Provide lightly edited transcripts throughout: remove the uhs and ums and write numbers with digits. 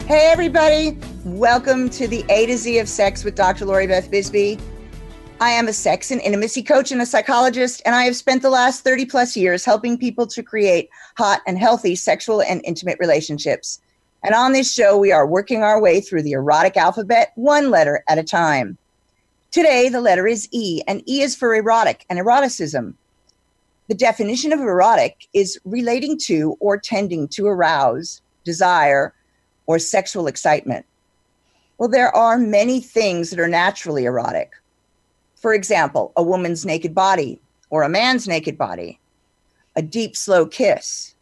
Hey, everybody. Welcome to the A to Z of Sex with Dr. Lori Beth Bisbee. I am a sex and intimacy coach and a psychologist, and I have spent the last 30 plus years helping people to create hot and healthy sexual and intimate relationships. And on this show, we are working our way through the erotic alphabet, one letter at a time. Today, the letter is E, and E is for erotic and eroticism. The definition of erotic is relating to or tending to arouse, desire, or sexual excitement. Well, there are many things that are naturally erotic. For example, a woman's naked body or a man's naked body, a deep, slow kiss,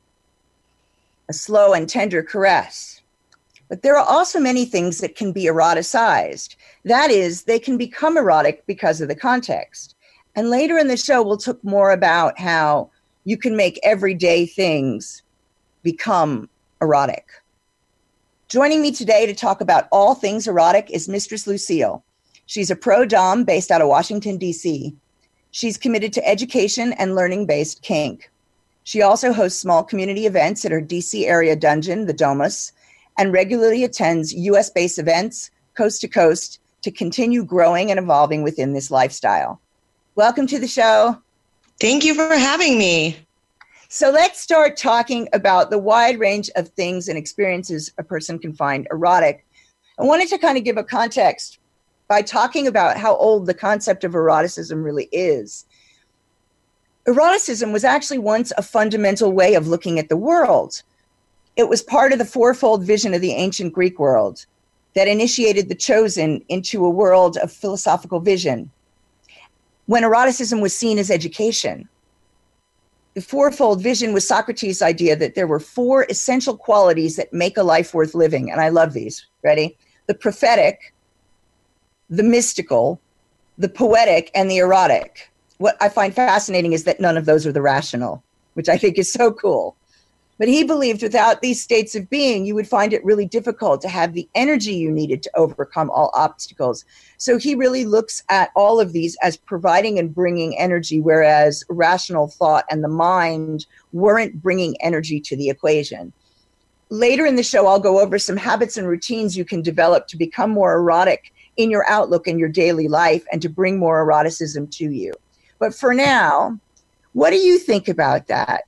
a slow and tender caress. But there are also many things that can be eroticized. That is, they can become erotic because of the context. And later in the show, we'll talk more about how you can make everyday things become erotic. Joining me today to talk about all things erotic is Mistress Lucille. She's a pro-dom based out of Washington, D.C. She's committed to education and learning-based kink. She also hosts small community events at her D.C. area dungeon, the Domus, and regularly attends U.S.-based events, coast to coast, to continue growing and evolving within this lifestyle. Welcome to the show. Thank you for having me. So let's start talking about the wide range of things and experiences a person can find erotic. I wanted to kind of give a context by talking about how old the concept of eroticism really is. Eroticism was actually once a fundamental way of looking at the world. It was part of the fourfold vision of the ancient Greek world that initiated the chosen into a world of philosophical vision. When eroticism was seen as education, the fourfold vision was Socrates' idea that there were four essential qualities that make a life worth living. And I love these. Ready? The prophetic, the mystical, the poetic, and the erotic. What I find fascinating is that none of those are the rational, which I think is so cool. But he believed without these states of being, you would find it really difficult to have the energy you needed to overcome all obstacles. So he really looks at all of these as providing and bringing energy, whereas rational thought and the mind weren't bringing energy to the equation. Later in the show, I'll go over some habits and routines you can develop to become more erotic in your outlook in your daily life and to bring more eroticism to you. But for now, what do you think about that?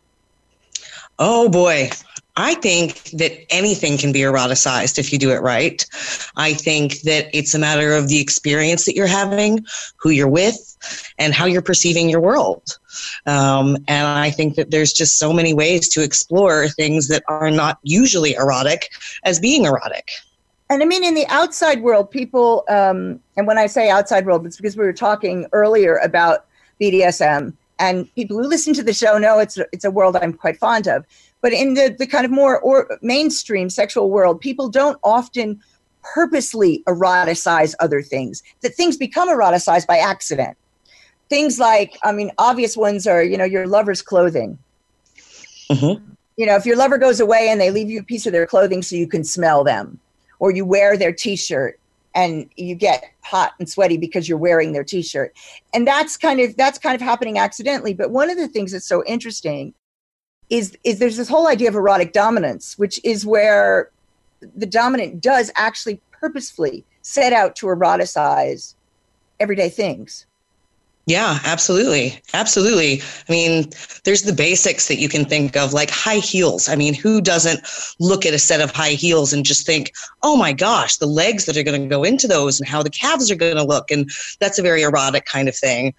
Oh boy, I think that anything can be eroticized if you do it right. I think that it's a matter of the experience that you're having, who you're with, and how you're perceiving your world. And I think that there's just so many ways to explore things that are not usually erotic as being erotic. And I mean, in the outside world, people, and when I say outside world, it's because we were talking earlier about BDSM. And people who listen to the show know it's a world I'm quite fond of. But in the kind of more mainstream sexual world, people don't often purposely eroticize other things. That things become eroticized by accident. Things like, I mean, obvious ones are, your lover's clothing. Mm-hmm. If your lover goes away and they leave you a piece of their clothing so you can smell them, or you wear their T-shirt and you get hot and sweaty because you're wearing their T-shirt. And that's kind of happening accidentally. But one of the things that's so interesting is there's this whole idea of erotic dominance, which is where the dominant does actually purposefully set out to eroticize everyday things. Yeah, absolutely. Absolutely. I mean, there's the basics that you can think of, like high heels. I mean, who doesn't look at a set of high heels and just think, oh my gosh, the legs that are going to go into those and how the calves are going to look. And that's a very erotic kind of thing.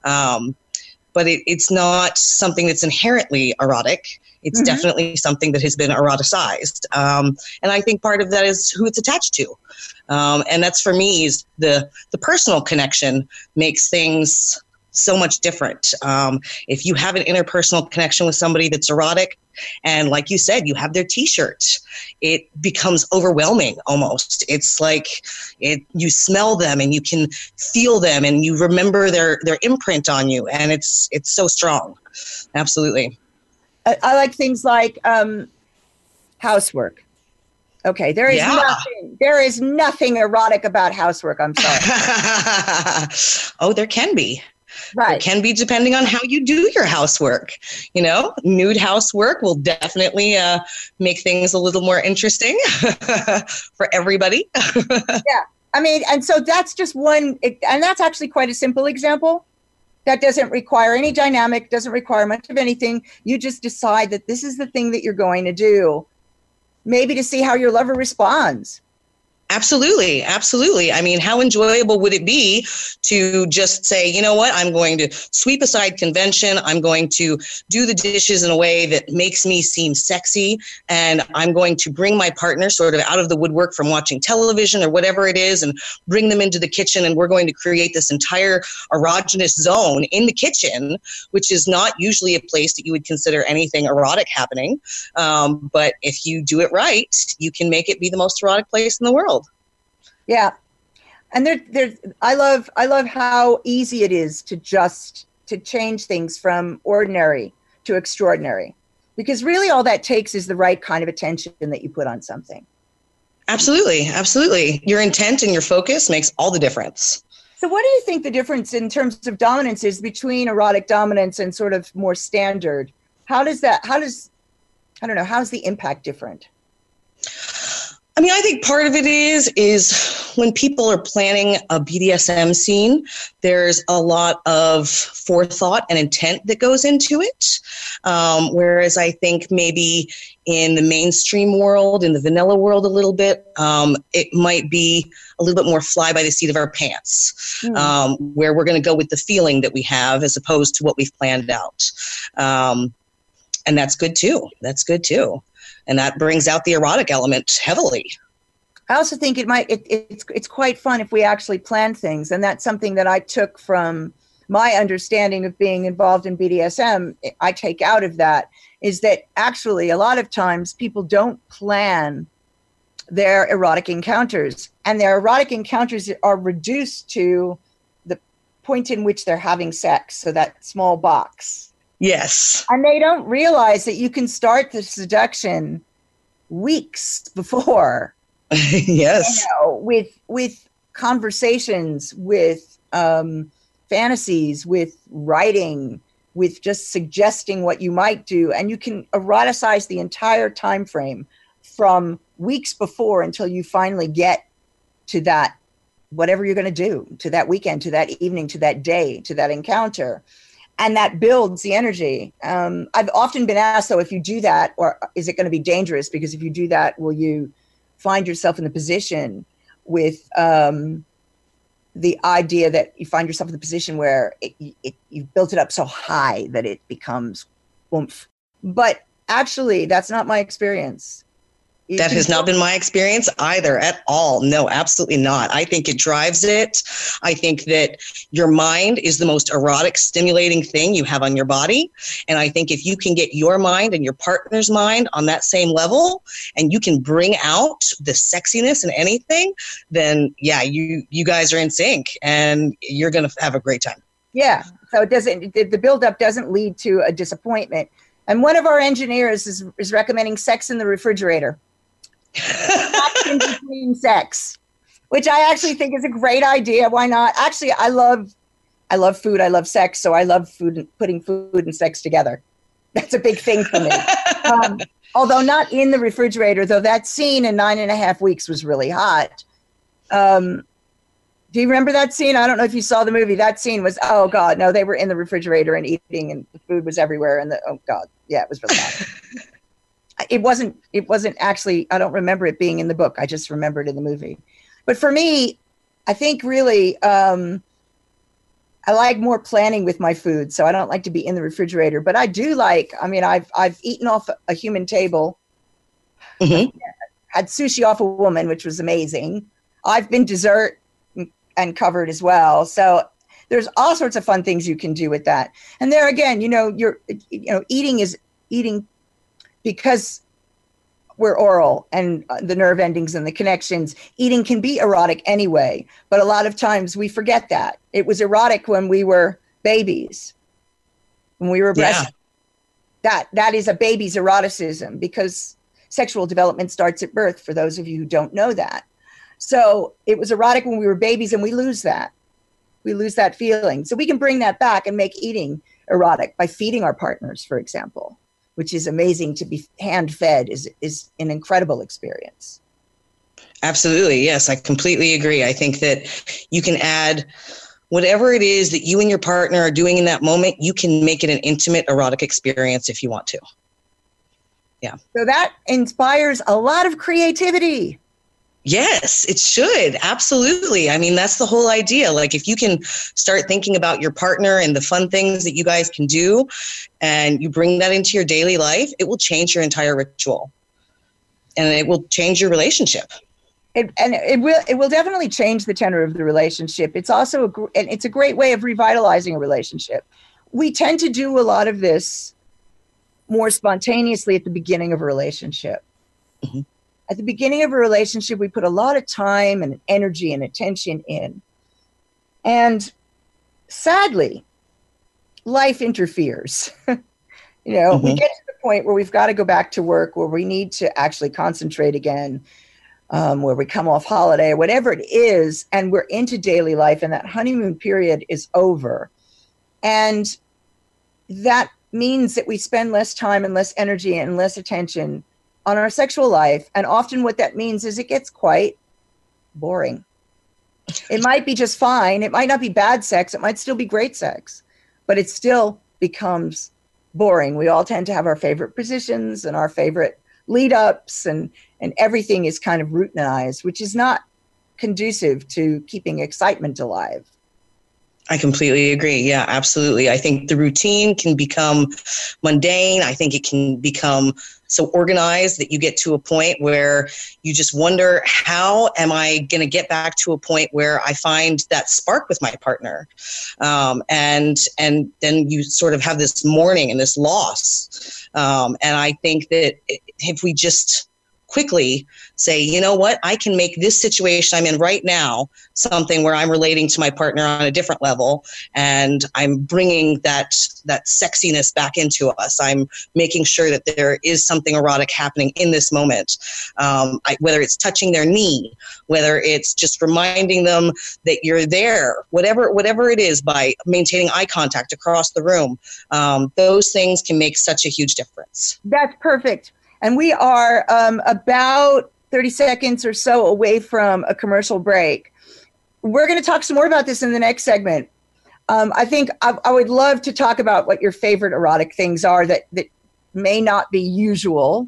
But it's not something that's inherently erotic. It's mm-hmm. definitely something that has been eroticized. And I think part of that is who it's attached to. And that's, for me, is the personal connection makes things so much different. If you have an interpersonal connection with somebody that's erotic, and like you said, you have their T-shirt, it becomes overwhelming almost. It's like you smell them and you can feel them and you remember their imprint on you, and it's so strong. Absolutely. I like things like housework. Okay, there is nothing erotic about housework. I'm sorry. Oh, there can be. It can be depending on how you do your housework. Nude housework will definitely make things a little more interesting for everybody. Yeah. I mean, and so that's just one, and that's actually quite a simple example. That doesn't require any dynamic, doesn't require much of anything. You just decide that this is the thing that you're going to do, maybe to see how your lover responds. Absolutely. Absolutely. I mean, how enjoyable would it be to just say, you know what, I'm going to sweep aside convention. I'm going to do the dishes in a way that makes me seem sexy. And I'm going to bring my partner sort of out of the woodwork from watching television or whatever it is and bring them into the kitchen. And we're going to create this entire erogenous zone in the kitchen, which is not usually a place that you would consider anything erotic happening. But if you do it right, you can make it be the most erotic place in the world. Yeah. And I love how easy it is to change things from ordinary to extraordinary, because really all that takes is the right kind of attention that you put on something. Absolutely. Absolutely. Your intent and your focus makes all the difference. So what do you think the difference in terms of dominance is between erotic dominance and sort of more standard? How's the impact different? I mean, I think part of it is when people are planning a BDSM scene, there's a lot of forethought and intent that goes into it. Whereas I think maybe in the mainstream world, in the vanilla world a little bit, it might be a little bit more fly by the seat of our pants, where we're going to go with the feeling that we have as opposed to what we've planned out. And that's good too. And that brings out the erotic element heavily. I also think it's quite fun if we actually plan things. And that's something that I took from my understanding of being involved in BDSM. I take out of that is that actually a lot of times people don't plan their erotic encounters, and their erotic encounters are reduced to the point in which they're having sex. So that small box. Yes. And they don't realize that you can start the seduction weeks before. Yes. With conversations, with fantasies, with writing, with just suggesting what you might do. And you can eroticize the entire time frame from weeks before until you finally get to that, whatever you're going to do, to that weekend, to that evening, to that day, to that encounter. And that builds the energy. I've often been asked, though, if you do that, or is it going to be dangerous? Because if you do that, will you find yourself in the position with the idea that you find yourself in the position where you've built it up so high that it becomes oomph. But actually, that's not my experience. That has not been my experience either at all. No, absolutely not. I think it drives it. I think that your mind is the most erotic, stimulating thing you have on your body. And I think if you can get your mind and your partner's mind on that same level, and you can bring out the sexiness in anything, then yeah, you guys are in sync and you're going to have a great time. Yeah. So the buildup doesn't lead to a disappointment. And one of our engineers is recommending sex in the refrigerator. In between sex, which I actually think is a great idea. Why not? Actually, I love food. I love sex. So I love food, putting food and sex together. That's a big thing for me. Although not in the refrigerator, though that scene in 9.5 Weeks was really hot. Do you remember that scene? I don't know if you saw the movie. That scene was, oh God, no, they were in the refrigerator and eating and the food was everywhere. And oh God, yeah, it was really hot. It wasn't actually, I don't remember it being in the book. I just remember it in the movie. But for me, I think really, I like more planning with my food. So I don't like to be in the refrigerator, but I do I've eaten off a human table, had sushi off a woman, which was amazing. I've been dessert and covered as well. So there's all sorts of fun things you can do with that. And there again, eating is eating, because we're oral and the nerve endings and the connections, eating can be erotic anyway. But a lot of times we forget that. It was erotic when we were babies, when we were breastfeeding. That is a baby's eroticism, because sexual development starts at birth, for those of you who don't know that. So it was erotic when we were babies, and we lose that. we lose that feeling. So we can bring that back and make eating erotic by feeding our partners, for example, which is amazing. To be hand-fed is an incredible experience. Absolutely. Yes, I completely agree. I think that you can add whatever it is that you and your partner are doing in that moment, you can make it an intimate, erotic experience if you want to. Yeah. So that inspires a lot of creativity. Yes, it should. Absolutely. I mean, that's the whole idea. Like, if you can start thinking about your partner and the fun things that you guys can do, and you bring that into your daily life, it will change your entire ritual, and it will change your relationship. It will definitely change the tenor of the relationship. It's also it's a great way of revitalizing a relationship. We tend to do a lot of this more spontaneously at the beginning of a relationship. Mm-hmm. At the beginning of a relationship, we put a lot of time and energy and attention in. And sadly, life interferes. We get to the point where we've got to go back to work, where we need to actually concentrate again, where we come off holiday, or whatever it is, and we're into daily life, and that honeymoon period is over. And that means that we spend less time and less energy and less attention on our sexual life. And often what that means is it gets quite boring. It might be just fine. It might not be bad sex. It might still be great sex, but it still becomes boring. We all tend to have our favorite positions and our favorite lead ups, and everything is kind of routinized, which is not conducive to keeping excitement alive. I completely agree. Yeah, absolutely. I think the routine can become mundane. I think it can become so organized that you get to a point where you just wonder, how am I going to get back to a point where I find that spark with my partner? And then you sort of have this mourning and this loss. And I think that if we just quickly say, you know what, I can make this situation I'm in right now something where I'm relating to my partner on a different level, and I'm bringing that sexiness back into us. I'm making sure that there is something erotic happening in this moment, whether it's touching their knee, whether it's just reminding them that you're there, whatever it is, by maintaining eye contact across the room. Those things can make such a huge difference. That's perfect. And we are about 30 seconds or so away from a commercial break. We're going to talk some more about this in the next segment. I think I would love to talk about what your favorite erotic things are that may not be usual,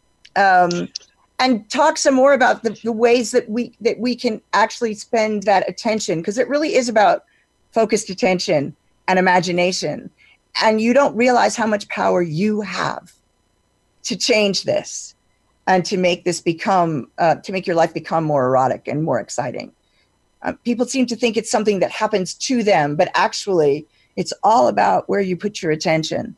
and talk some more about the ways that we can actually spend that attention, because it really is about focused attention and imagination. And you don't realize how much power you have to change this and to make this to make your life become more erotic and more exciting. People seem to think it's something that happens to them, but actually it's all about where you put your attention.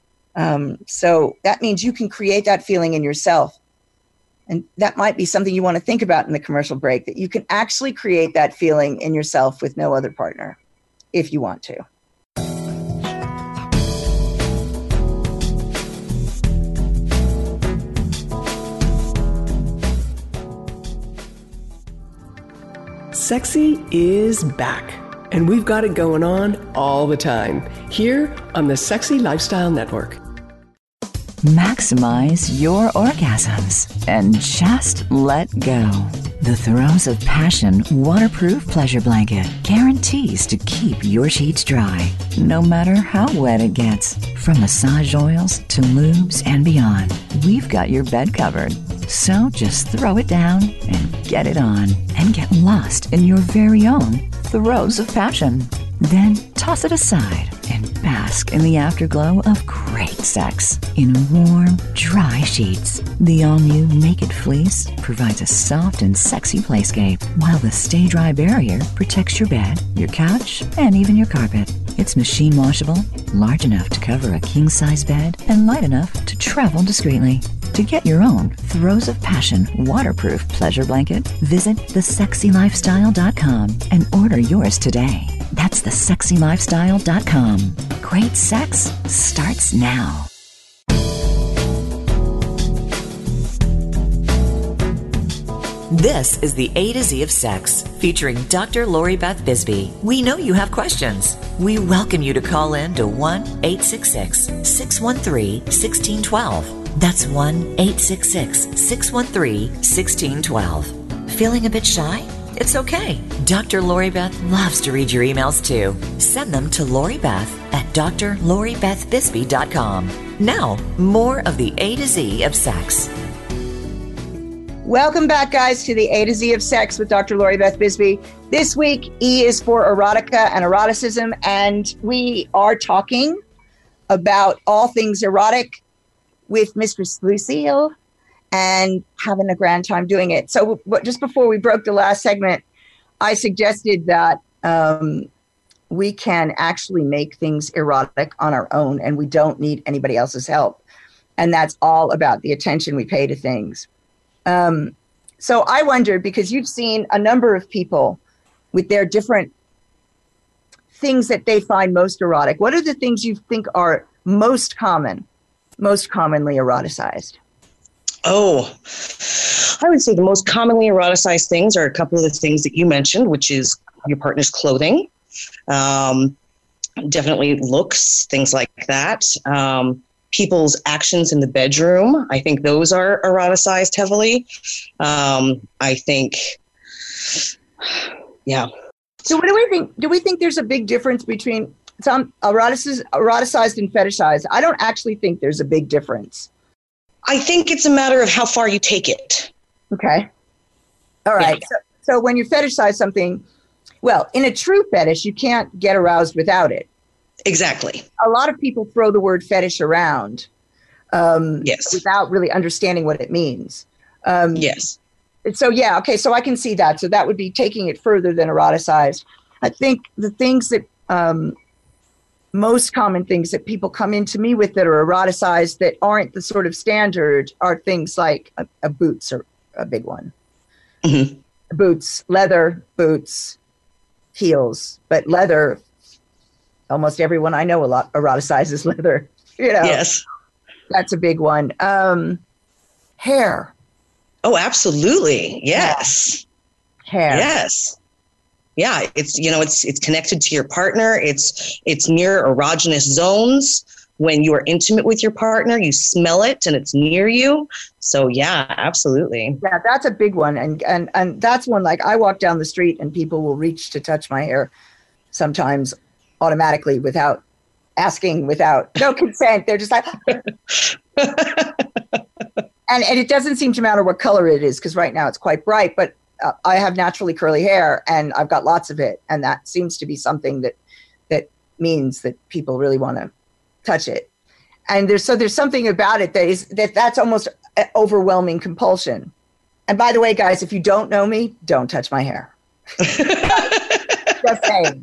So that means you can create that feeling in yourself. And that might be something you want to think about in the commercial break, that you can actually create that feeling in yourself with no other partner, if you want to. Sexy is back, and we've got it going on all the time here on the Sexy Lifestyle Network. Maximize your orgasms and just let go. The Throes of Passion waterproof pleasure blanket guarantees to keep your sheets dry, no matter how wet it gets. From massage oils to lubes and beyond, we've got your bed covered. So just throw it down and get it on, and get lost in your very own Throes of Passion. Then toss it aside and bask in the afterglow of great sex in warm, dry sheets. The all-new Naked Fleece provides a soft and sexy playscape, while the Stay Dry barrier protects your bed, your couch, and even your carpet. It's machine washable, large enough to cover a king-size bed, and light enough to travel discreetly. To get your own Throes of Passion waterproof pleasure blanket, visit thesexylifestyle.com and order yours today. That's thesexylifestyle.com. Great sex starts now. This is the A to Z of Sex, featuring Dr. Lori Beth Bisbee. We know you have questions. We welcome you to call in to 1-866-613-1612. That's 1-866-613-1612. Feeling a bit shy? It's okay. Dr. Lori Beth loves to read your emails too. Send them to Lori Beth at drloribethbisbee.com. Now, more of the A to Z of Sex. Welcome back, guys, to the A to Z of Sex with Dr. Lori Beth Bisbee. This week, E is for erotica and eroticism, and we are talking about all things erotic with Mistress Lucille and having a grand time doing it. So just before we broke the last segment, I suggested that we can actually make things erotic on our own, and we don't need anybody else's help. And that's all about the attention we pay to things. So I wondered, because you've seen a number of people with their different things that they find most erotic. What are the things you think are most commonly eroticized? Oh, I would say the most commonly eroticized things are a couple of the things that you mentioned, which is your partner's clothing, definitely looks, things like that. People's actions in the bedroom. I think those are eroticized heavily. I think, yeah. So what do we think? Do we think there's a big difference between some eroticized and fetishized? I don't actually think there's a big difference. I think it's a matter of how far you take it. Okay. All right. Yeah. So when you fetishize something, well, in a true fetish, you can't get aroused without it. Exactly. A lot of people throw the word fetish around yes, without really understanding what it means. Yes. So, yeah, okay, so I can see that. So that would be taking it further than eroticized. I think the things that, most common things that people come into me with that are eroticized that aren't the sort of standard are things like boots are a big one. Mm-hmm. Boots, leather, boots, heels, but leather, almost everyone I know a lot eroticizes leather. You know, yes, that's a big one. Hair. Oh, absolutely. Yes. Hair. Yes. Yeah. It's connected to your partner. It's near erogenous zones. When you are intimate with your partner, you smell it and it's near you. So yeah, absolutely. Yeah, that's a big one. And that's one, like I walk down the street and people will reach to touch my hair sometimes automatically without asking, without no consent. They're just like, and it doesn't seem to matter what color it is, because right now it's quite bright, but I have naturally curly hair and I've got lots of it. And that seems to be something that means that people really want to touch it. And there's something about it that's almost overwhelming compulsion. And by the way, guys, if you don't know me, don't touch my hair. Just saying.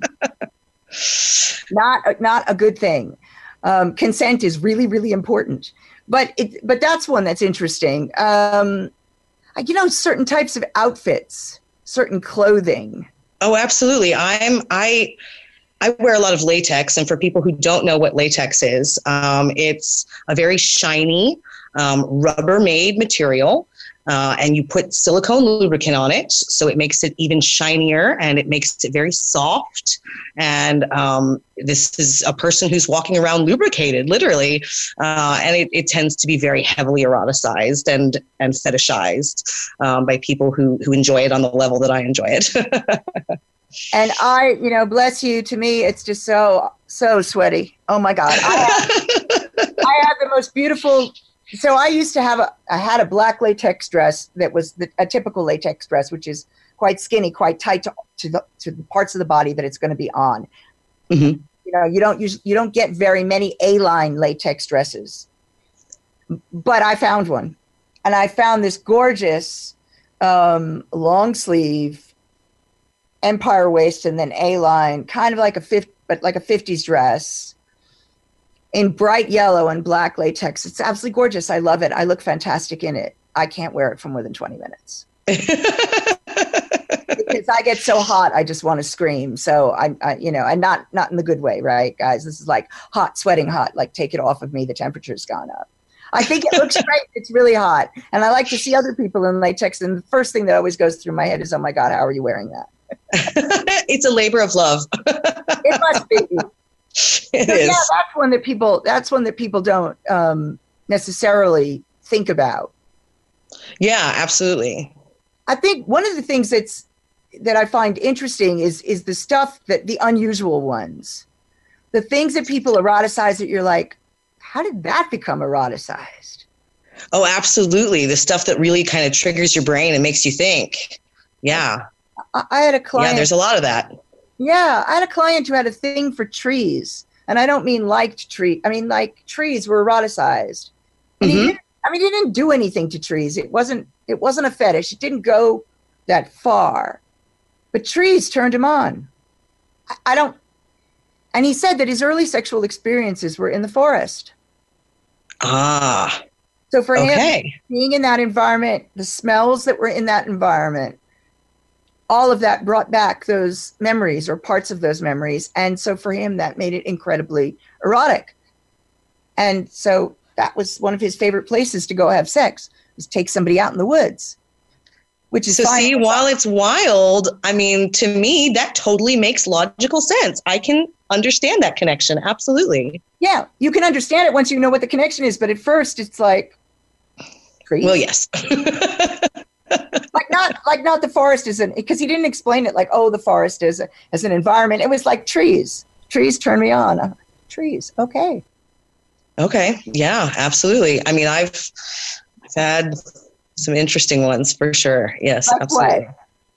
Not a good thing. Consent is really, really important. But that's one that's interesting. Certain types of outfits, certain clothing. Oh, absolutely. I wear a lot of latex, and for people who don't know what latex is, it's a very shiny Rubbermaid material. And you put silicone lubricant on it, so it makes it even shinier and it makes it very soft. And this is a person who's walking around lubricated, literally. And it tends to be very heavily eroticized and fetishized by people who enjoy it on the level that I enjoy it. And bless you, to me, it's just so sweaty. Oh my God. I have the most beautiful. So I used to I had a black latex dress that was a typical latex dress, which is quite skinny, quite tight to the parts of the body that it's going to be on. Mm-hmm. You don't get very many A-line latex dresses, but I found one, and I found this gorgeous long sleeve empire waist and then A-line, kind of like a 50s dress, in bright yellow and black latex. It's absolutely gorgeous. I love it. I look fantastic in it. I can't wear it for more than 20 minutes. Because I get so hot, I just want to scream. So and not in the good way, right, guys? This is like hot, sweating hot, like take it off of me. The temperature's gone up. I think it looks great. It's really hot. And I like to see other people in latex. And the first thing that always goes through my head is, oh my God, how are you wearing that? It's a labor of love. It must be. It is. Yeah, that's one that people don't necessarily think about. Yeah, absolutely. I think one of the things that I find interesting is the stuff the unusual ones, the things that people eroticize that you're like, how did that become eroticized? Oh, absolutely. The stuff that really kind of triggers your brain and makes you think. Yeah. I had a client. Yeah, there's a lot of that. Yeah, I had a client who had a thing for trees, and I don't mean liked tree. I mean like trees were eroticized. And he didn't do anything to trees. It wasn't a fetish. It didn't go that far, but trees turned him on. And he said that his early sexual experiences were in the forest. Ah. So for him, being in that environment, the smells that were in that environment, all of that brought back those memories or parts of those memories. And so for him, that made it incredibly erotic. And so that was one of his favorite places to go have sex, was take somebody out in the woods, which is fine. See, while it's wild, I mean, to me, that totally makes logical sense. I can understand that connection. Absolutely. Yeah. You can understand it once you know what the connection is. But at first it's like, trees? Well, yes. Not the forest isn't, because he didn't explain it like, oh, the forest is as an environment. It was like trees. Trees turn me on. Trees. Okay. Okay. Yeah, absolutely. I mean, I've had some interesting ones for sure. Yes, like absolutely.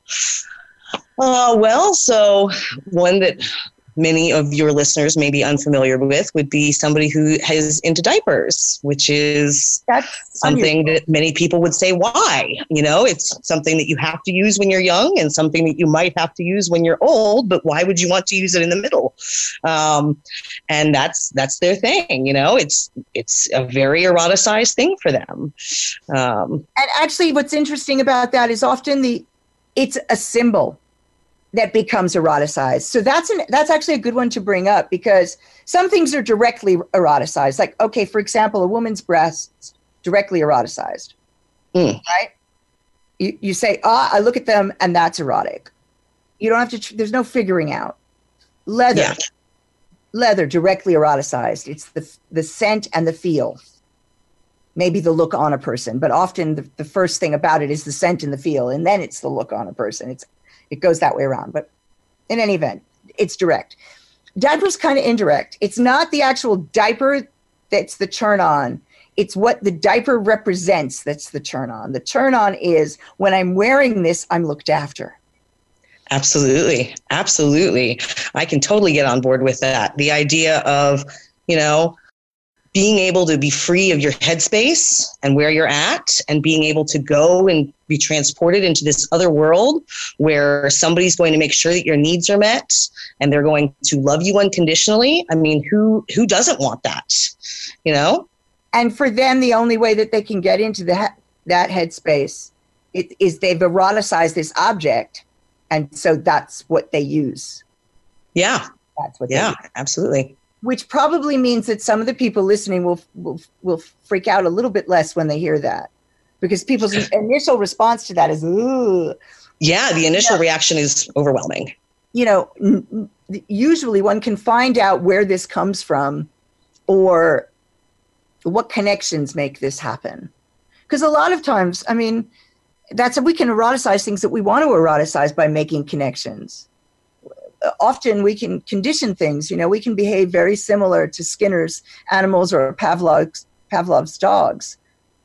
What? So one that many of your listeners may be unfamiliar with would be somebody who is into diapers, which is something that many people would say, why? You know, it's something that you have to use when you're young and something that you might have to use when you're old, but why would you want to use it in the middle? And that's their thing. You know, it's a very eroticized thing for them. And actually what's interesting about that is often it's a symbol that becomes eroticized. So that's actually a good one to bring up, because some things are directly eroticized. Like, okay, for example, a woman's breasts, directly eroticized, right? You say, I look at them and that's erotic. You don't have to, there's no figuring out. Leather, directly eroticized. It's the scent and the feel. Maybe the look on a person, but often the first thing about it is the scent and the feel, and then it's the look on a person. It goes that way around. But in any event, it's direct. Diaper's kind of indirect. It's not the actual diaper that's the turn on. It's what the diaper represents that's the turn on. The turn on is when I'm wearing this, I'm looked after. Absolutely. Absolutely. I can totally get on board with that. The idea of, you know, being able to be free of your headspace and where you're at, and being able to go and be transported into this other world where somebody's going to make sure that your needs are met and they're going to love you unconditionally. I mean, who doesn't want that, you know? And for them, the only way that they can get into that headspace is they've eroticized this object. And so that's what they use. Yeah. That's what they use. Absolutely. Which probably means that some of the people listening will freak out a little bit less when they hear that, because people's initial response to that is, ooh. Yeah, the initial reaction is overwhelming. You know, usually one can find out where this comes from or what connections make this happen. Because a lot of times, I mean, we can eroticize things that we want to eroticize by making connections. Often we can condition things, you know, we can behave very similar to Skinner's animals or Pavlov's dogs,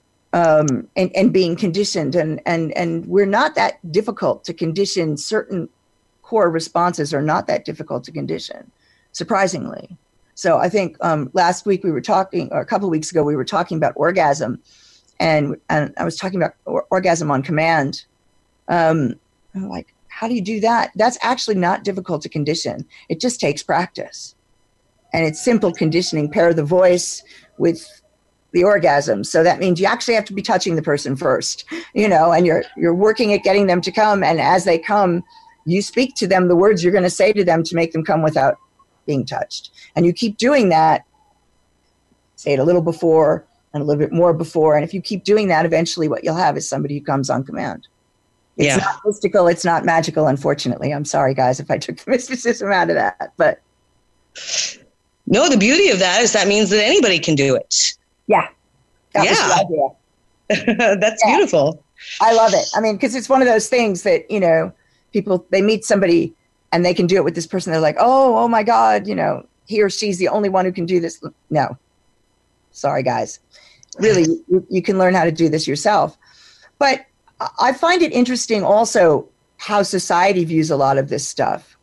and being conditioned. And we're not that difficult to condition. Certain core responses are not that difficult to condition, surprisingly. So I think last week we were talking, or a couple of weeks ago, we were talking about orgasm, and I was talking about orgasm on command. I'm like, how do you do that? That's actually not difficult to condition. It just takes practice. And it's simple conditioning. Pair the voice with the orgasm. So that means you actually have to be touching the person first, you know, and you're working at getting them to come. And as they come, you speak to them the words you're going to say to them to make them come without being touched. And you keep doing that. Say it a little before, and a little bit more before. And if you keep doing that, eventually what you'll have is somebody who comes on command. It's not mystical. It's not magical, unfortunately. I'm sorry, guys, if I took the mysticism out of that. But no, the beauty of that is that means that anybody can do it. Yeah. That was the idea. That's beautiful. I love it. I mean, because it's one of those things that, people, they meet somebody and they can do it with this person. They're like, oh my God, he or she's the only one who can do this. No. Sorry, guys. Really, you can learn how to do this yourself. But I find it interesting also how society views a lot of this stuff.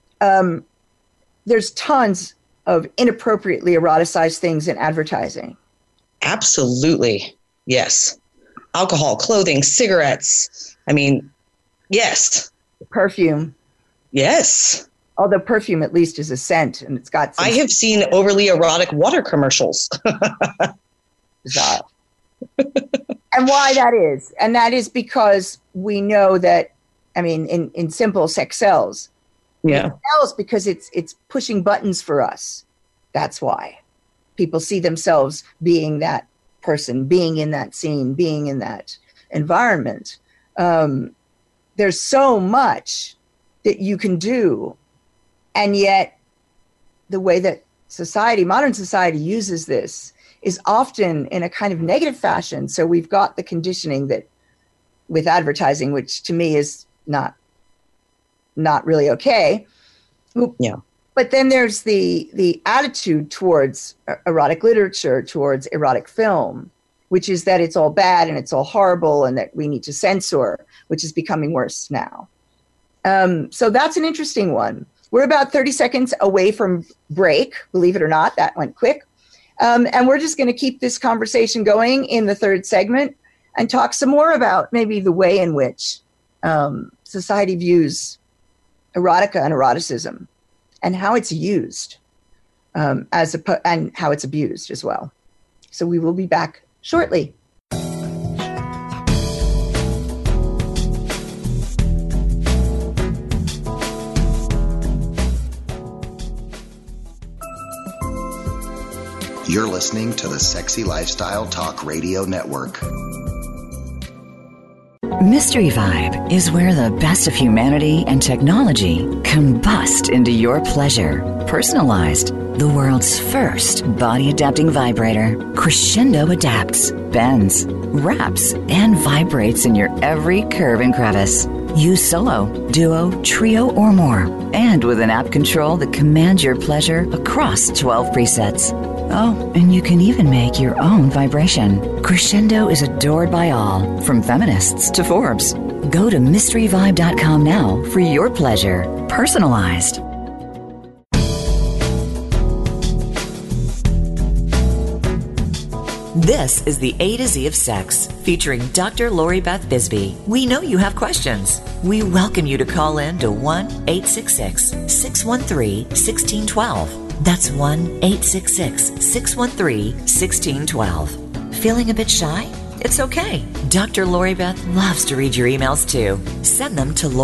There's tons of inappropriately eroticized things in advertising. Absolutely. Yes. Alcohol, clothing, cigarettes. I mean, yes. Perfume. Yes. Although perfume at least is a scent and it's got I have seen overly erotic water commercials. Bizarre. And why that is. And that is because we know that, in simple, sex sells. Yeah. It sells because it's pushing buttons for us. That's why. People see themselves being that person, being in that scene, being in that environment. There's so much that you can do. And yet the way that modern society uses this is often in a kind of negative fashion. So we've got the conditioning that with advertising, which to me is not really okay. Yeah. But then there's the attitude towards erotic literature, towards erotic film, which is that it's all bad and it's all horrible and that we need to censor, which is becoming worse now. So that's an interesting one. We're about 30 seconds away from break, believe it or not. That went quick. And we're just going to keep this conversation going in the third segment and talk some more about maybe the way in which society views erotica and eroticism and how it's used and how it's abused as well. So we will be back shortly. You're listening to the Sexy Lifestyle Talk Radio Network. Mystery Vibe is where the best of humanity and technology combust into your pleasure. Personalized, the world's first body-adapting vibrator. Crescendo adapts, bends, wraps, and vibrates in your every curve and crevice. Use solo, duo, trio, or more. And with an app control that commands your pleasure across 12 presets. Oh, and you can even make your own vibration. Crescendo is adored by all, from feminists to Forbes. Go to mysteryvibe.com now for your pleasure. Personalized. This is the A to Z of Sex, featuring Dr. Lori Beth Bisbee. We know you have questions. We welcome you to call in to 1-866-613-1612. That's 1-866-613-1612. Feeling a bit shy? It's okay. Dr. Lori Beth loves to read your emails too. Send them to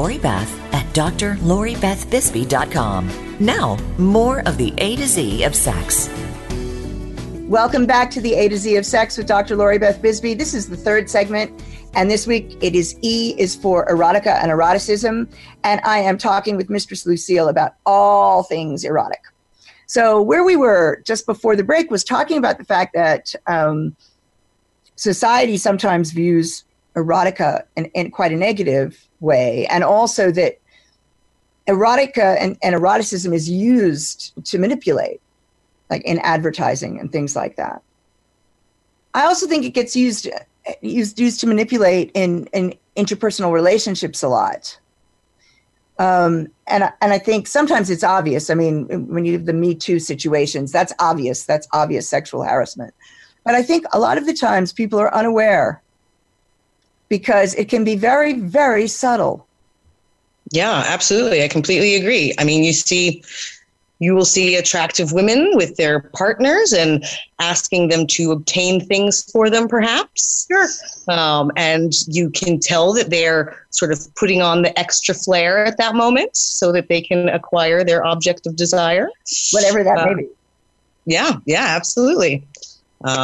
LoriBeth@drloribethbisbee.com. Now, more of the A to Z of Sex. Welcome back to the A to Z of Sex with Dr. Lori Beth Bisbee. This is the third segment, and this week it is E is for erotica and eroticism, and I am talking with Mistress Lucille about all things erotic. So where we were just before the break was talking about the fact that society sometimes views erotica in quite a negative way, and also that erotica and eroticism is used to manipulate, like in advertising and things like that. I also think it gets used to manipulate in interpersonal relationships a lot. And I think sometimes it's obvious. I mean, when you have the Me Too situations, that's obvious sexual harassment. But I think a lot of the times people are unaware because it can be very, very subtle. Yeah, absolutely. I completely agree. I mean, you will see attractive women with their partners and asking them to obtain things for them, perhaps. Sure. And you can tell that they're sort of putting on the extra flair at that moment so that they can acquire their object of desire. Whatever that may be. Yeah, absolutely.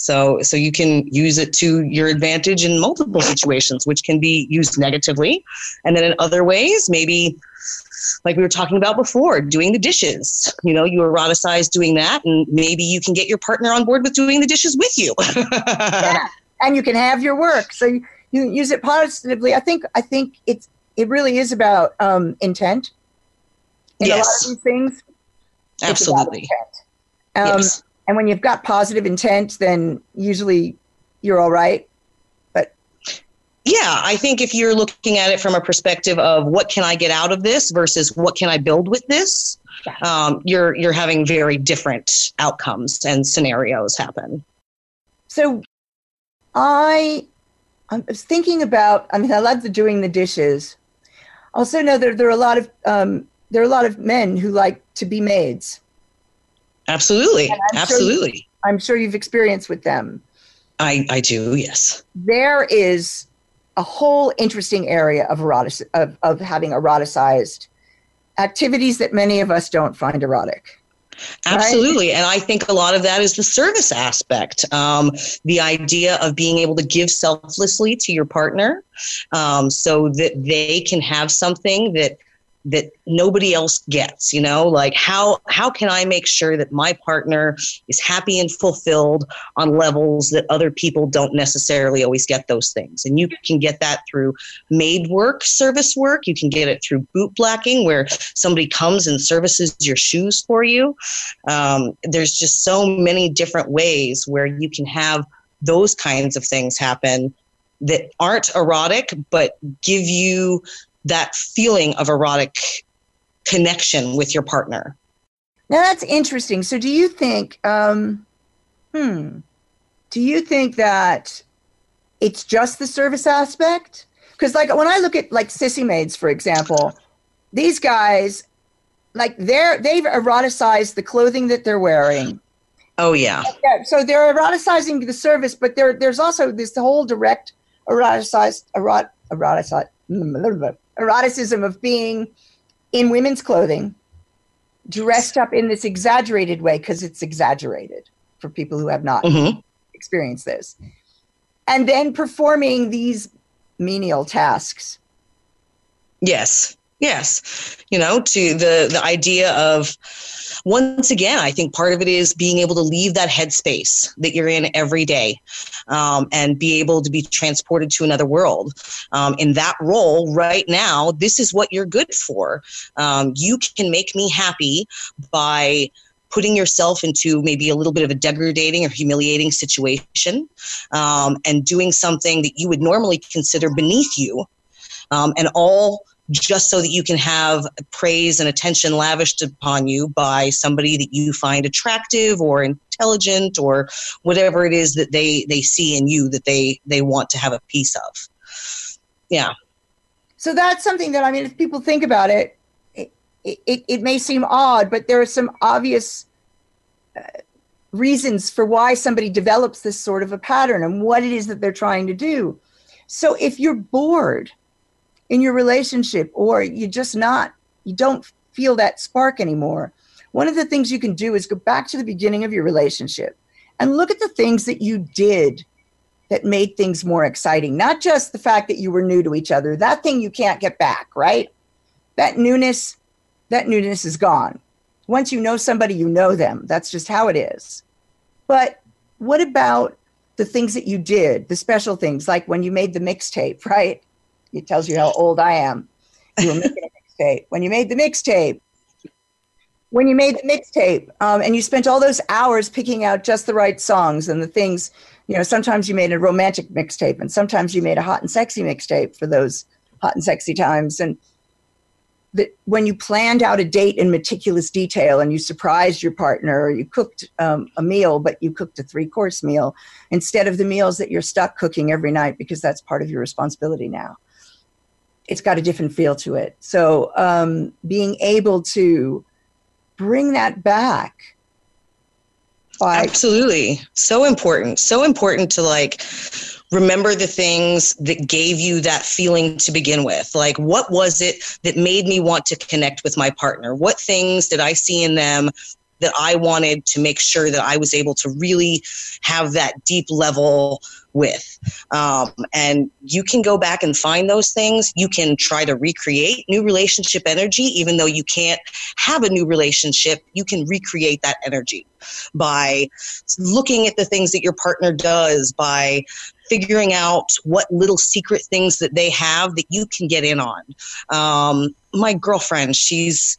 So you can use it to your advantage in multiple situations, which can be used negatively. And then in other ways, maybe like we were talking about before, doing the dishes, you eroticize doing that, and maybe you can get your partner on board with doing the dishes with you. Yeah. And you can have your work. So you use it positively. I think it really is about intent in a lot of these things. Absolutely. Yes. And when you've got positive intent, then usually you're all right. But yeah, I think if you're looking at it from a perspective of what can I get out of this versus what can I build with this, you're having very different outcomes and scenarios happen. So I was thinking about, I love doing the dishes. Also know that there are a lot of men who like to be maids. Absolutely. Absolutely. I'm sure you've experienced with them. I do, yes. There is a whole interesting area of having eroticized activities that many of us don't find erotic. Absolutely. Right? And I think a lot of that is the service aspect. The idea of being able to give selflessly to your partner so that they can have something that nobody else gets, like how can I make sure that my partner is happy and fulfilled on levels that other people don't necessarily always get those things. And you can get that through maid work, service work. You can get it through boot blacking, where somebody comes and services your shoes for you. There's just so many different ways where you can have those kinds of things happen that aren't erotic, but give you that feeling of erotic connection with your partner. Now that's interesting. So do you think, that it's just the service aspect? Because like when I look at like sissy maids, for example, these guys, like they've eroticized the clothing that they're wearing. Oh yeah. So they're eroticizing the service, but there's also this whole direct eroticism of being in women's clothing, dressed up in this exaggerated way, because it's exaggerated for people who have not experienced this, and then performing these menial tasks. Yes. To the idea of, once again, I think part of it is being able to leave that headspace that you're in every day and be able to be transported to another world. In that role right now, this is what you're good for. You can make me happy by putting yourself into maybe a little bit of a degrading or humiliating situation and doing something that you would normally consider beneath you, and all just so that you can have praise and attention lavished upon you by somebody that you find attractive or intelligent or whatever it is that they see in you that they want to have a piece of. Yeah. So that's something that, if people think about it, it may seem odd, but there are some obvious reasons for why somebody develops this sort of a pattern and what it is that they're trying to do. So if you're bored in your relationship, or you don't feel that spark anymore, one of the things you can do is go back to the beginning of your relationship and look at the things that you did that made things more exciting. Not just the fact that you were new to each other. That thing you can't get back, right? That newness is gone. Once you know somebody, you know them. That's just how it is. But what about the things that you did, the special things, like when you made the mixtape, right? It tells you how old I am. You were making a mixtape. When you made the mixtape, and you spent all those hours picking out just the right songs and the things, sometimes you made a romantic mixtape and sometimes you made a hot and sexy mixtape for those hot and sexy times. And when you planned out a date in meticulous detail and you surprised your partner, or you cooked a meal, but you cooked a 3-course meal instead of the meals that you're stuck cooking every night because that's part of your responsibility now. It's got a different feel to it. So being able to bring that back. Absolutely. So important to remember the things that gave you that feeling to begin with. Like, what was it that made me want to connect with my partner? What things did I see in them that I wanted to make sure that I was able to really have that deep level with. And you can go back and find those things. You can try to recreate new relationship energy, even though you can't have a new relationship. You can recreate that energy by looking at the things that your partner does, by figuring out what little secret things that they have that you can get in on. My girlfriend, she's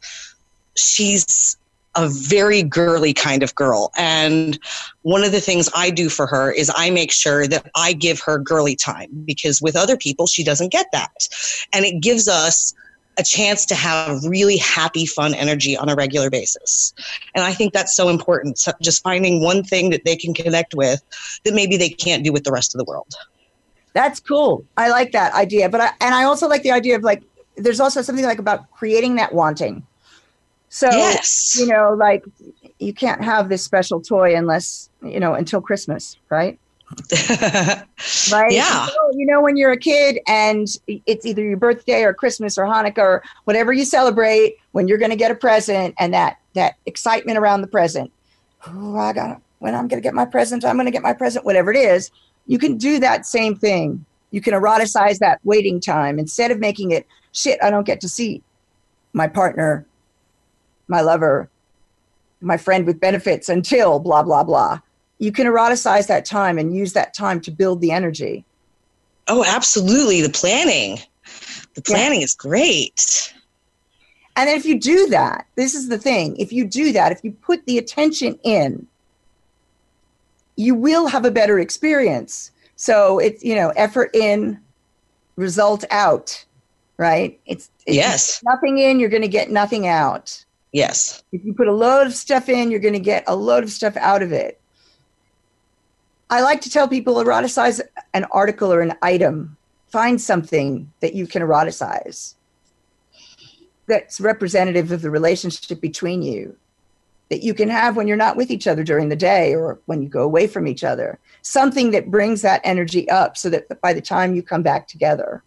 a very girly kind of girl. And one of the things I do for her is I make sure that I give her girly time, because with other people, she doesn't get that. And it gives us a chance to have really happy, fun energy on a regular basis. And I think that's so important. So just finding one thing that they can connect with that maybe they can't do with the rest of the world. That's cool. I like that idea. But I also like the idea of, like, there's also something like about creating that wanting. So, yes. Like, you can't have this special toy unless, until Christmas, right? Right? Yeah. When you're a kid and it's either your birthday or Christmas or Hanukkah or whatever you celebrate, when you're going to get a present, and that excitement around the present. Oh, when I'm going to get my present, I'm going to get my present, whatever it is. You can do that same thing. You can eroticize that waiting time instead of making it, shit, I don't get to see my partner, my lover, my friend with benefits until blah, blah, blah. You can eroticize that time and use that time to build the energy. Oh, absolutely. The planning is great. And then if you do that, this is the thing. If you do that, if you put the attention in, you will have a better experience. So it's, effort in, result out, right? It's yes. Nothing in, you're going to get nothing out. Yes. If you put a load of stuff in, you're going to get a load of stuff out of it. I like to tell people, eroticize an article or an item. Find something that you can eroticize that's representative of the relationship between you, that you can have when you're not with each other during the day or when you go away from each other. Something that brings that energy up so that by the time you come back together,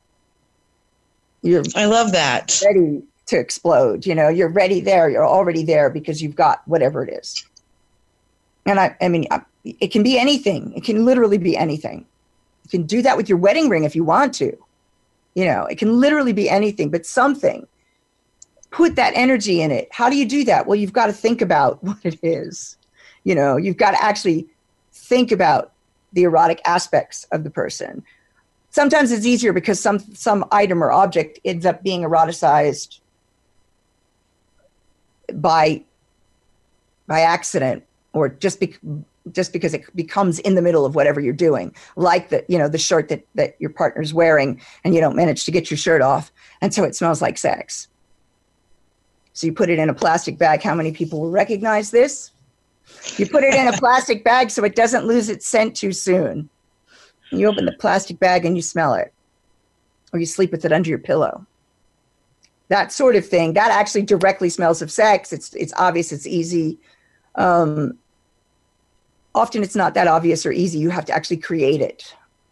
I love that. Ready to explode. You're ready there. You're already there because you've got whatever it is. And I mean, it can be anything. It can literally be anything. You can do that with your wedding ring if you want to. It can literally be anything, but something. Put that energy in it. How do you do that? Well, you've got to think about what it is. You've got to actually think about the erotic aspects of the person. Sometimes it's easier because some item or object ends up being eroticized by accident, or just because it becomes in the middle of whatever you're doing, like the shirt that your partner's wearing and you don't manage to get your shirt off, and so it smells like sex. So you put it in a plastic bag. How many people will recognize this? You put it in a plastic bag so it doesn't lose its scent too soon. You open the plastic bag and you smell it, or you sleep with it under your pillow. That sort of thing, that actually directly smells of sex. It's obvious, it's easy. Often it's not that obvious or easy. You have to actually create it.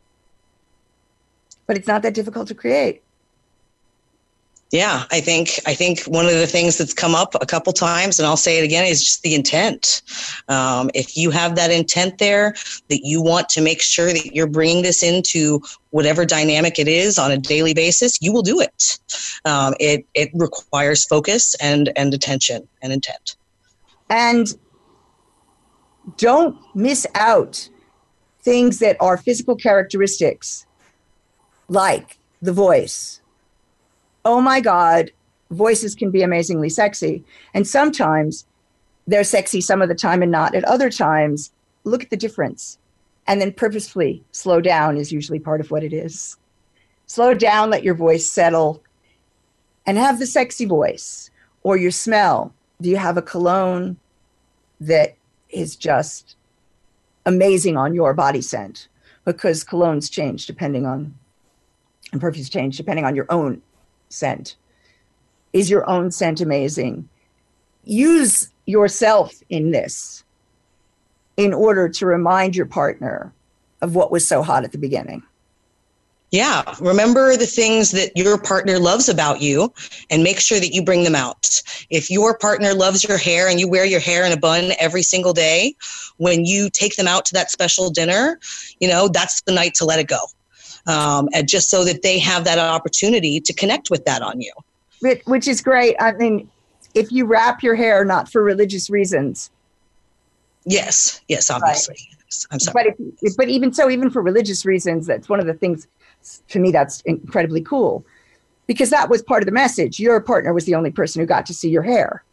But it's not that difficult to create. Yeah, I think one of the things that's come up a couple times, and I'll say it again, is just the intent. If you have that intent there, that you want to make sure that you're bringing this into whatever dynamic it is on a daily basis, you will do it. It requires focus and attention and intent. And don't miss out things that are physical characteristics, like the voice. Oh my God, voices can be amazingly sexy. And sometimes they're sexy some of the time and not at other times. Look at the difference. And then purposefully slow down is usually part of what it is. Slow down, let your voice settle, and have the sexy voice. Or your smell. Do you have a cologne that is just amazing on your body scent? Because colognes change and perfumes change depending on your own scent. Is your own scent amazing? Use yourself in this in order to remind your partner of what was so hot at the beginning. Yeah. Remember the things that your partner loves about you and make sure that you bring them out. If your partner loves your hair and you wear your hair in a bun every single day, when you take them out to that special dinner, that's the night to let it go. And just so that they have that opportunity to connect with that on you. Which is great. I mean, if you wrap your hair, not for religious reasons. Yes, obviously. Right. I'm sorry. But even so, even for religious reasons, that's one of the things, to me, that's incredibly cool, because that was part of the message. Your partner was the only person who got to see your hair.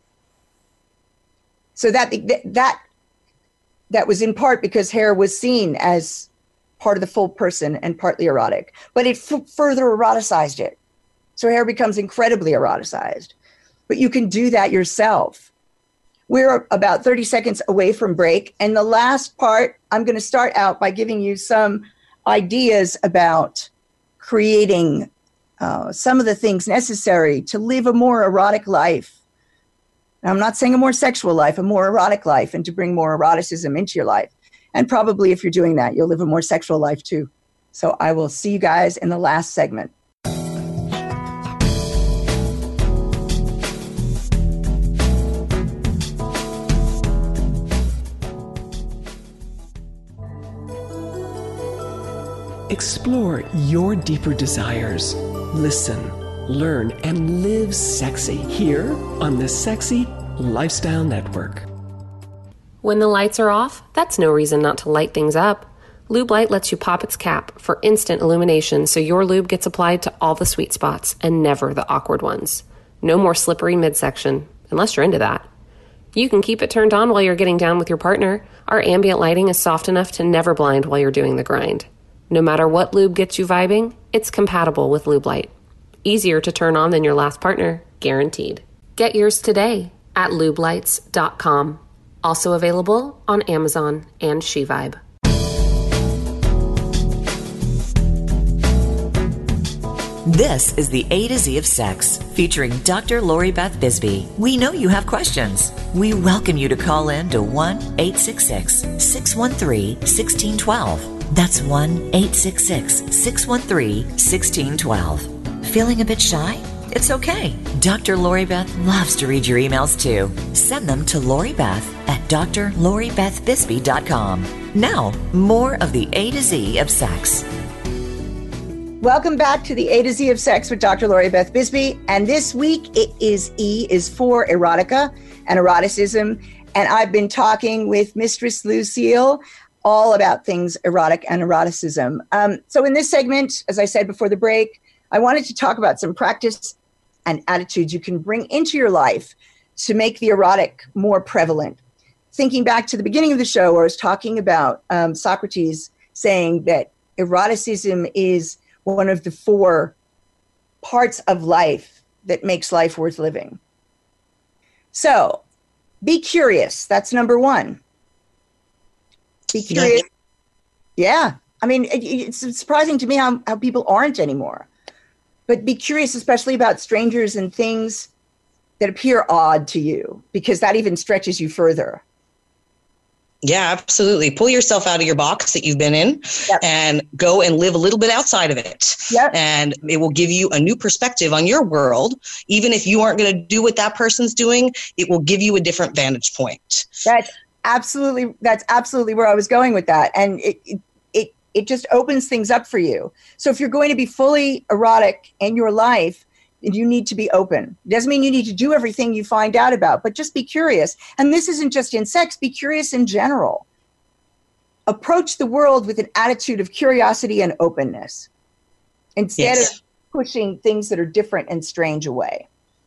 So that was in part because hair was seen as part of the full person and partly erotic, but it further eroticized it. So hair becomes incredibly eroticized, but you can do that yourself. We're about 30 seconds away from break. And the last part, I'm going to start out by giving you some ideas about creating some of the things necessary to live a more erotic life. Now, I'm not saying a more sexual life, a more erotic life, and to bring more eroticism into your life. And probably if you're doing that, you'll live a more sexual life too. So I will see you guys in the last segment. Explore your deeper desires. Listen, learn, and live sexy here on the Sexy Lifestyle Network. When the lights are off, that's no reason not to light things up. Lube Light lets you pop its cap for instant illumination so your lube gets applied to all the sweet spots and never the awkward ones. No more slippery midsection, unless you're into that. You can keep it turned on while you're getting down with your partner. Our ambient lighting is soft enough to never blind while you're doing the grind. No matter what lube gets you vibing, it's compatible with Lube Light. Easier to turn on than your last partner, guaranteed. Get yours today at lubelights.com. Also available on Amazon and SheVibe. This is the A to Z of Sex, featuring Dr. Lori Beth Bisbee. We know you have questions. We welcome you to call in to 1-866-613-1612. That's 1-866-613-1612. Feeling a bit shy? It's okay. Dr. Lori Beth loves to read your emails too. Send them to Lori Beth at drloribethbisbee.com. Now, more of the A to Z of Sex. Welcome back to the A to Z of Sex with Dr. Lori Beth Bisbee. And this week, E is for erotica and eroticism. And I've been talking with Mistress Lucille all about things erotic and eroticism. So in this segment, as I said before the break, I wanted to talk about some practice and attitudes you can bring into your life to make the erotic more prevalent. Thinking back to the beginning of the show, where I was talking about Socrates saying that eroticism is one of the 4 parts of life that makes life worth living. So be curious. That's number 1. Be curious. Yeah. I mean, it's surprising to me how people aren't anymore. But be curious, especially about strangers and things that appear odd to you, because that even stretches you further. Yeah, absolutely. Pull yourself out of your box that you've been in and go and live a little bit outside of it. Yep. And it will give you a new perspective on your world. Even if you aren't going to do what that person's doing, it will give you a different vantage point. That's absolutely where I was going with that. And it just opens things up for you. So if you're going to be fully erotic in your life, you need to be open. It doesn't mean you need to do everything you find out about, but just be curious. And this isn't just in sex, be curious in general. Approach the world with an attitude of curiosity and openness instead of pushing things that are different and strange away.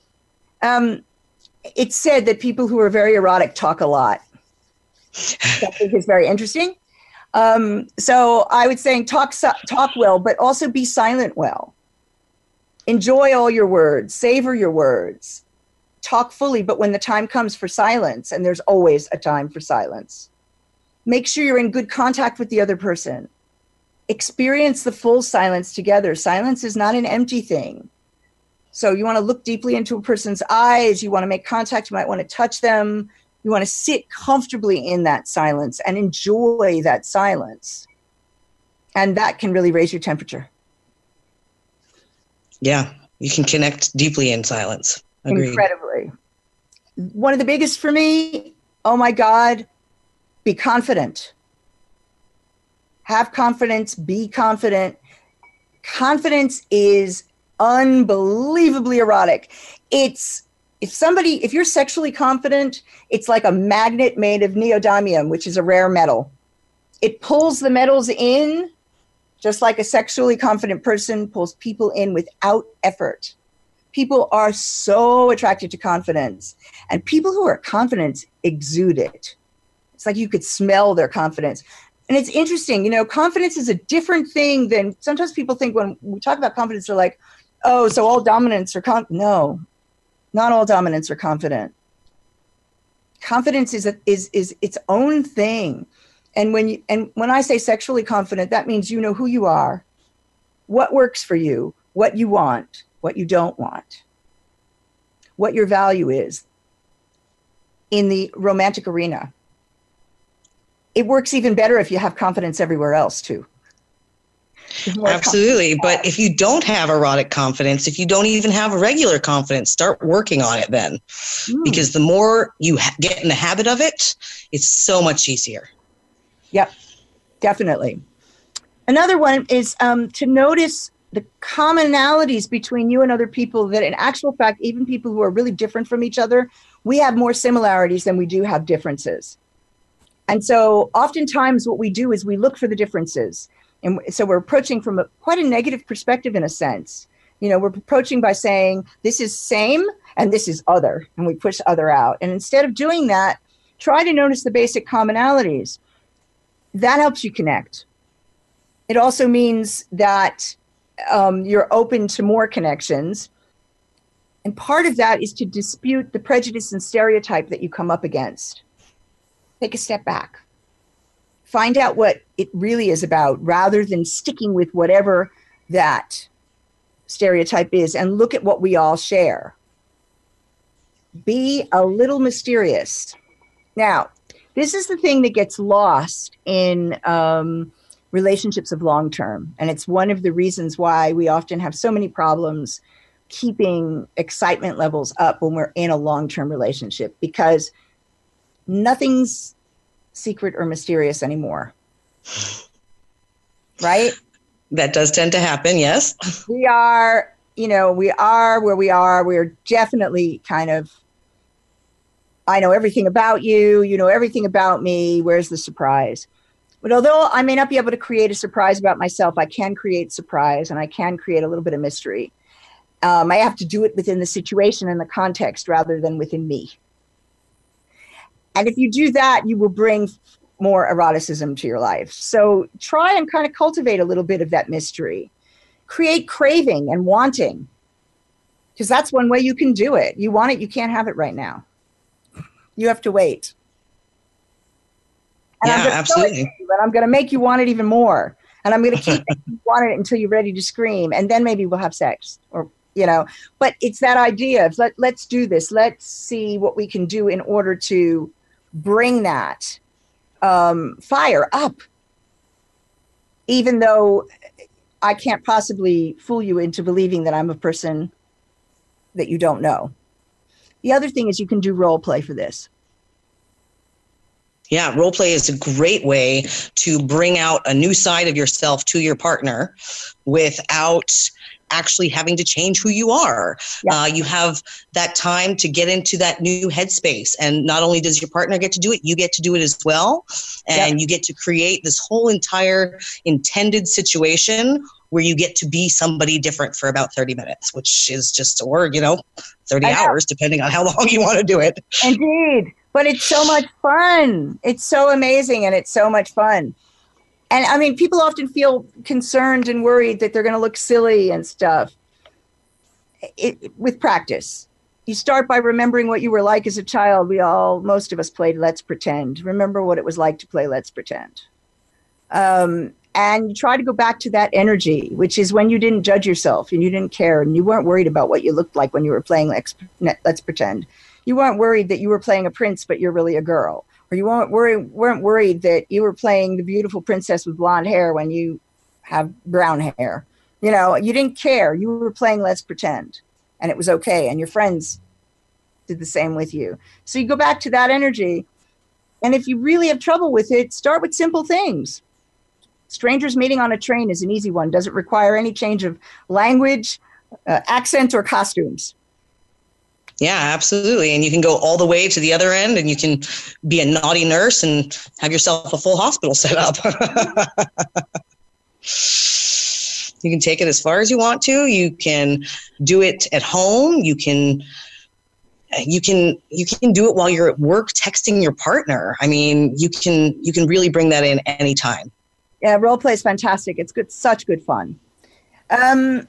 It's said that people who are very erotic talk a lot. I think is very interesting. So I would say talk well, but also be silent well. Enjoy all your words, savor your words, talk fully, but when the time comes for silence, and there's always a time for silence, make sure you're in good contact with the other person. Experience the full silence together. Silence is not an empty thing. So you want to look deeply into a person's eyes. You want to make contact. You might want to touch them. You want to sit comfortably in that silence and enjoy that silence. And that can really raise your temperature. Yeah, you can connect deeply in silence. Agreed. Incredibly. One of the biggest for me, oh my God, be confident. Have confidence, be confident. Confidence is unbelievably erotic. If you're sexually confident, it's like a magnet made of neodymium, which is a rare metal. It pulls the metals in, just like a sexually confident person pulls people in without effort. People are so attracted to confidence, and people who are confident exude it. It's like you could smell their confidence. And it's interesting, confidence is a different thing than sometimes people think when we talk about confidence, they're like, oh, so all dominants are no, not all dominants are confident. Confidence is its own thing. And when I say sexually confident, that means you know who you are, what works for you, what you want, what you don't want, what your value is in the romantic arena. It works even better if you have confidence everywhere else too. Absolutely. But if you don't have erotic confidence, if you don't even have regular confidence, start working on it then. Because the more you get in the habit of it, it's so much easier. Yep, definitely. Another one is to notice the commonalities between you and other people that in actual fact, even people who are really different from each other, we have more similarities than we do have differences. And so oftentimes what we do is we look for the differences. And so we're approaching from quite a negative perspective in a sense. We're approaching by saying this is same and this is other, and we push other out. And instead of doing that, try to notice the basic commonalities. That helps you connect. It also means that you're open to more connections. And part of that is to dispute the prejudice and stereotype that you come up against. Take a step back. Find out what it really is about rather than sticking with whatever that stereotype is, and look at what we all share. Be a little mysterious. Now, this is the thing that gets lost in relationships of long term. And it's one of the reasons why we often have so many problems keeping excitement levels up when we're in a long-term relationship, because nothing's secret or mysterious anymore. Right? That does tend to happen, yes. We are where we are. We're definitely kind of, I know everything about you, you know everything about me, where's the surprise? But although I may not be able to create a surprise about myself, I can create surprise, and I can create a little bit of mystery. I have to do it within the situation and the context rather than within me. And if you do that, you will bring more eroticism to your life. So try and kind of cultivate a little bit of that mystery. Create craving and wanting, because that's one way you can do it. You want it, you can't have it right now. You have to wait. And yeah, absolutely. I'm going to make you want it even more. And I'm going to keep making you want it until you're ready to scream. And then maybe we'll have sex, or, but it's that idea of let's do this. Let's see what we can do in order to bring that fire up. Even though I can't possibly fool you into believing that I'm a person that you don't know. The other thing is you can do role play for this. Yeah, role play is a great way to bring out a new side of yourself to your partner without actually having to change who you are. Yeah. You have that time to get into that new headspace. And not only does your partner get to do it, you get to do it as well. And you get to create this whole entire intended situation where you get to be somebody different for about 30 minutes, which is just a word, 30 hours, depending on how long you want to do it. Indeed. But it's so much fun. It's so amazing, and it's so much fun. And I mean, people often feel concerned and worried that they're going to look silly and stuff. With practice, you start by remembering what you were like as a child. Most of us played Let's Pretend. Remember what it was like to play Let's Pretend. And you try to go back to that energy, which is when you didn't judge yourself and you didn't care and you weren't worried about what you looked like when you were playing Let's Pretend. You weren't worried that you were playing a prince, but you're really a girl. Or you weren't worried that you were playing the beautiful princess with blonde hair when you have brown hair. You know, you didn't care. You were playing Let's Pretend, and it was okay. And your friends did the same with you. So you go back to that energy. And if you really have trouble with it, start with simple things. Strangers meeting on a train is an easy one. Doesn't require any change of language, accent, or costumes. Yeah, absolutely. And you can go all the way to the other end, and you can be a naughty nurse and have yourself a full hospital set up. You can take it as far as you want to. You can do it at home. You can do it while you're at work texting your partner. I mean, you can really bring that in anytime. Yeah, role play is fantastic. It's good, such good fun. And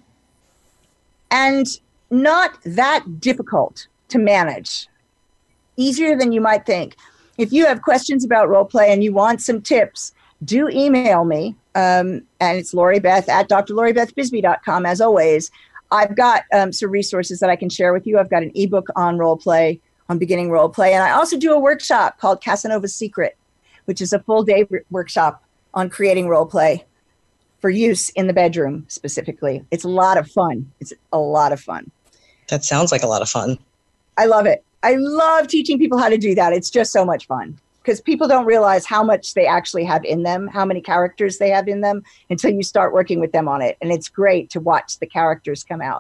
not that difficult to manage. Easier than you might think. If you have questions about role play and you want some tips, do email me. And it's LoriBeth at drloribethbisbee.com. As always, I've got some resources that I can share with you. I've got an ebook on role play, on beginning role play. And I also do a workshop called Casanova's Secret, which is a full day workshop on creating role play for use in the bedroom specifically. It's a lot of fun. It's a lot of fun. That sounds like a lot of fun. I love it. I love teaching people how to do that. It's just so much fun because people don't realize how much they actually have in them, how many characters they have in them until you start working with them on it. And it's great to watch the characters come out.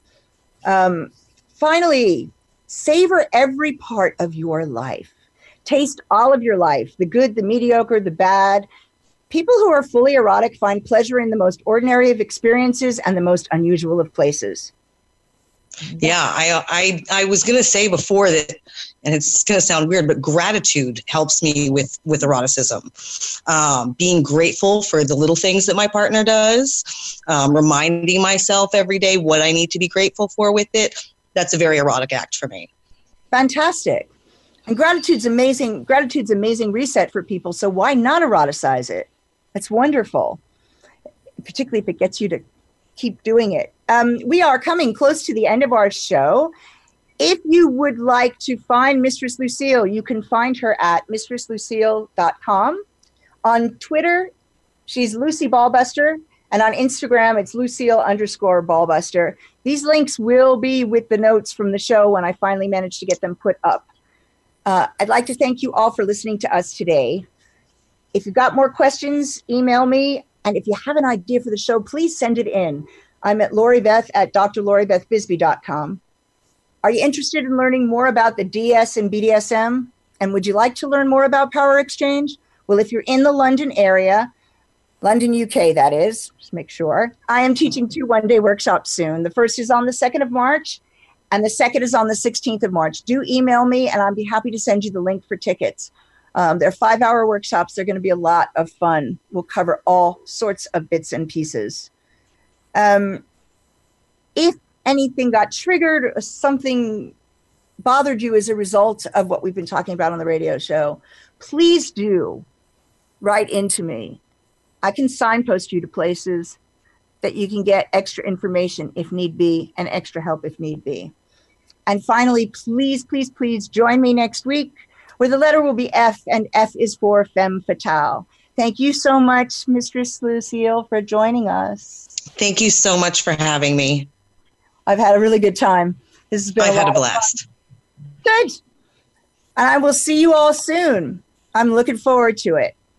Finally, savor every part of your life. Taste all of your life, the good, the mediocre, the bad. People who are fully erotic find pleasure in the most ordinary of experiences and the most unusual of places. Yeah, I was going to say before that, and it's going to sound weird, but gratitude helps me with eroticism. Being grateful for the little things that my partner does, reminding myself every day what I need to be grateful for with it. That's a very erotic act for me. Fantastic. And gratitude's amazing. Gratitude's amazing reset for people. So why not eroticize it? It's wonderful, particularly if it gets you to keep doing it. We are coming close to the end of our show. If you would like to find Mistress Lucille, you can find her at mistresslucille.com. On Twitter, she's Lucy Ballbuster. And on Instagram, it's Lucille_Ballbuster. These links will be with the notes from the show when I finally manage to get them put up. I'd like to thank you all for listening to us today. If you've got more questions, email me. And if you have an idea for the show, please send it in. I'm at LoriBeth at drloribethbisbee.com. Are you interested in learning more about the DS and BDSM? And would you like to learn more about Power Exchange? Well, if you're in the London area, London, UK, that is, just make sure. I am teaching 2 one-day workshops soon. The first is on the 2nd of March, and the second is on the 16th of March. Do email me, and I'll be happy to send you the link for tickets. They're 5-hour workshops. They're going to be a lot of fun. We'll cover all sorts of bits and pieces. If anything got triggered or something bothered you as a result of what we've been talking about on the radio show, please do write into me. I can signpost you to places that you can get extra information if need be and extra help if need be. And finally, please, please, please join me next week where the letter will be F, and F is for Femme Fatale. Thank you so much, Mistress Lucille, for joining us. Thank you so much for having me. I've had a really good time. This has been I've had a blast. Good. And I will see you all soon. I'm looking forward to it.